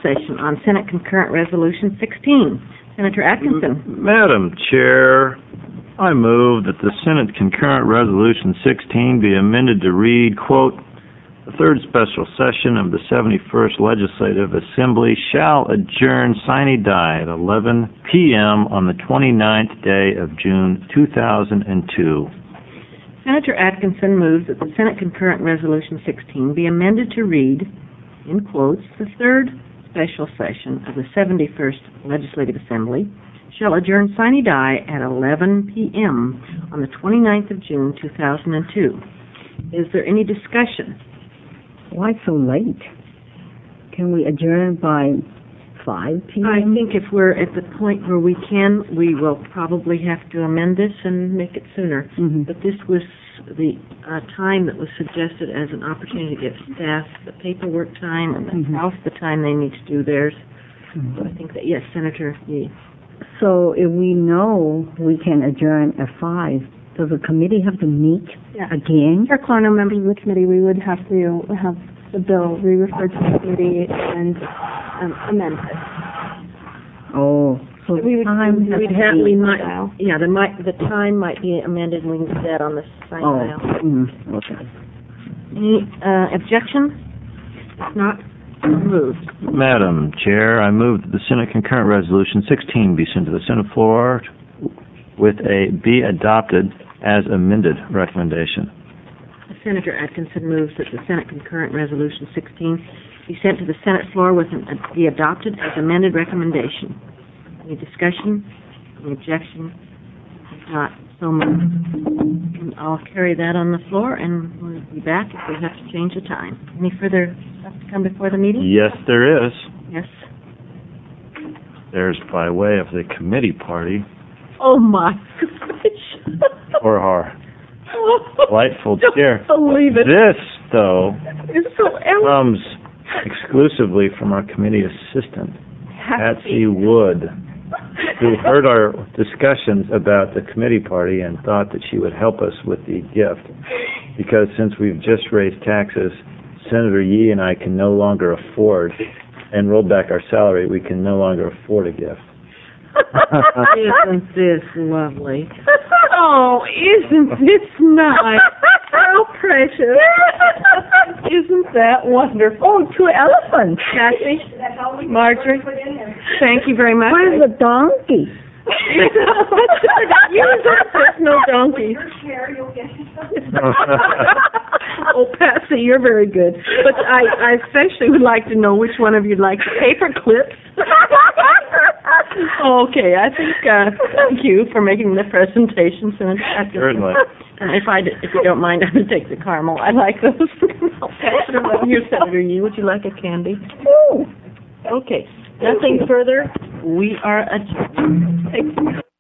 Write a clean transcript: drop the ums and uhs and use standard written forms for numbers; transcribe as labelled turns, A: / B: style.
A: session on Senate Concurrent Resolution 16. Senator Atkinson.
B: Madam Chair, I move that the Senate Concurrent Resolution 16 be amended to read, quote, "The third special session of the 71st Legislative Assembly shall adjourn sine die at 11 p.m. on the 29th day of June 2002.
A: Senator Atkinson moves that the Senate Concurrent Resolution 16 be amended to read, in quotes, "The third special session of the 71st Legislative Assembly shall adjourn sine die at 11 p.m. on the 29th of June 2002. Is there any discussion?
C: Why so late? Can we adjourn by 5 p.m.?
A: I think if we're at the point where we can, we will probably have to amend this and make it sooner.
C: Mm-hmm.
A: But this was the time that was suggested as an opportunity to give staff the paperwork time and the House the time they need to do theirs.
C: Mm-hmm.
A: So I think that, yes, Senator Yee.
C: So if we know we can adjourn at 5, does the committee have to meet again?
D: For quorum members of the committee, we would have to have the bill re-referred to the committee and amend it.
C: Oh, so the time has to be...
A: The time might be amended, and we can do that on the sign file.
C: Okay.
A: Any objection? If not, moved.
B: Madam Chair, I move that the Senate Concurrent Resolution 16 be sent to the Senate floor with a be adopted as amended recommendation.
A: Senator Atkinson moves that the Senate Concurrent Resolution 16 be sent to the Senate floor with be adopted as amended recommendation. Any discussion? Any objection? If not, so moved. And I'll carry that on the floor, and we'll be back if we have to change the time. Any further stuff to come before the meeting?
B: Yes, there is.
A: Yes.
B: There's by way of the committee party.
A: Oh, my gosh.
B: For our delightful chair.
A: Don't believe it.
B: This, though,
A: It's so
B: comes exclusively from our committee assistant, Patsy Wood, who heard our discussions about the committee party and thought that she would help us with the gift. Because since we've just raised taxes, Senator Yee and I can no longer afford, and rolled back our salary, we can no longer afford a gift.
A: Isn't this lovely? Oh, isn't this nice? How precious. Isn't that wonderful?
C: Oh, 2 elephants.
A: Kathy, Marjorie, thank you very much.
C: Where's the donkey?
A: There's no donkeys. Oh, Patsy, you're very good. But I especially would like to know which one of you'd like the paper clips. Okay, I think, thank you for making the presentation, Senator Atkinson.
B: Certainly.
A: If you don't mind, I'm going to take the caramel. I like those. I'll pass it around here, Senator Yee. Would you like a candy? Okay. Nothing further. We are adjourned. Thank you.